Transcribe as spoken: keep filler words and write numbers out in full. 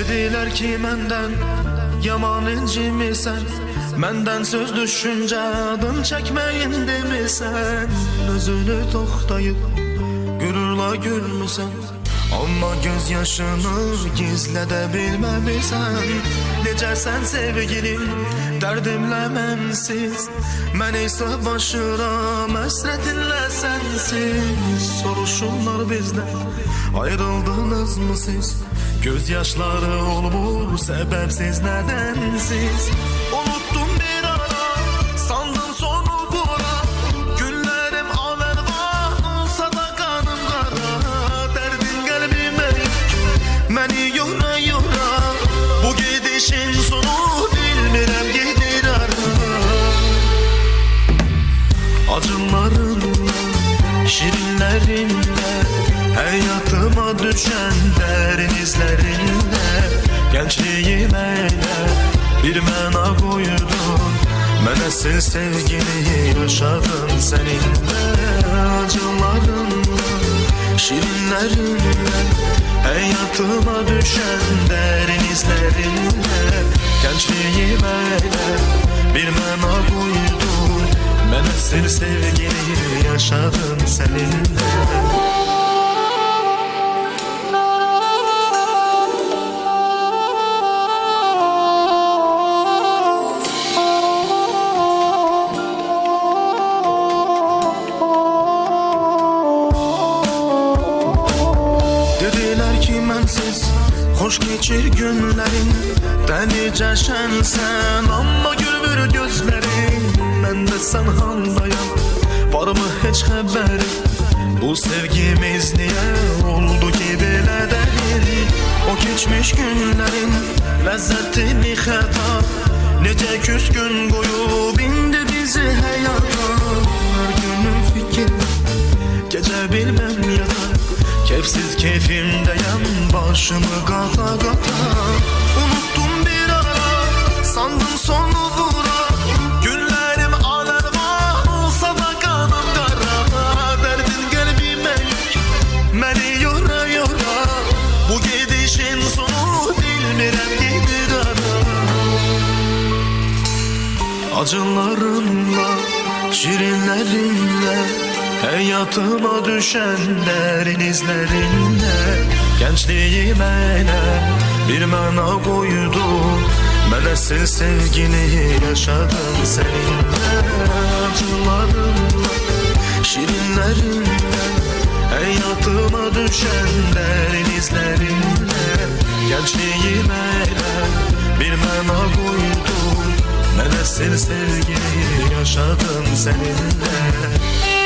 Dediler ki menden yaman incimisen, menden söz düşünce adın çekmeyin demisen. Özünü toxtayıp gururla gülmüsən, amma gözyaşını gizlədə bilməmisən. Necəsən sevgilim, dərdimlə mənsiz, mən isə başıram həsrətinlə sənsiz. Soruşurlar bizdən, ayrıldınız mı siz? Gözyaşları olmur səbəbsiz, nədənsiz? Unuttum bir ara, sandım sonu bura. Günlərim alırvan, olsa da qanım qara. Dərdin qəlbimə yük, məni yora yora. Bu gedişin sonu bilmirəm gedir ara. Acılarınla, şirinlərinlə, həyatıma düşən dərin izlərinlə. Gençliğime bir məna qoydun, mən əsl sevgini yaşadım səninlə. Acılarınla, şirinlərinlə, həyatıma düşən dərin izlərinlə. Gençliğime bir məna qoydun, mən əsl sevgini yaşadım səninlə. Mənsiz hoş geçir günlerin, dəlicə şənsən, amma gülmür gözlerin. Mən də sən haldayam, var mı heç xəbərin? Bu sevgimiz niye oldu ki belə dərin? O keçmiş günlerin ləzzətini xəta, necə küskün qoyub indi bizi həyata. Hər günüm fikir, gecə bilməm yatar, keyfsiz keyfimdeyim, başımı qata qata. Unuttum bir ara, sandım sonu vura. Günlerim alırvan, olsa da qanım qara. Dərdin qəlbimə yük, məni yora yora. Bu gedişin sonu bilmirəm gedir ara. Acılarınla, şirinlərinlə, həyatıma düşən dərin izlərinlə. Gençliğime bir məna qoydun, mən əsl sevgini yaşadım səninlə. Acılarınla, şirinlərinlə, həyatıma düşən dərin izlərinlə. Gençliğime bir məna qoydun, mən əsl sevgini yaşadım səninlə.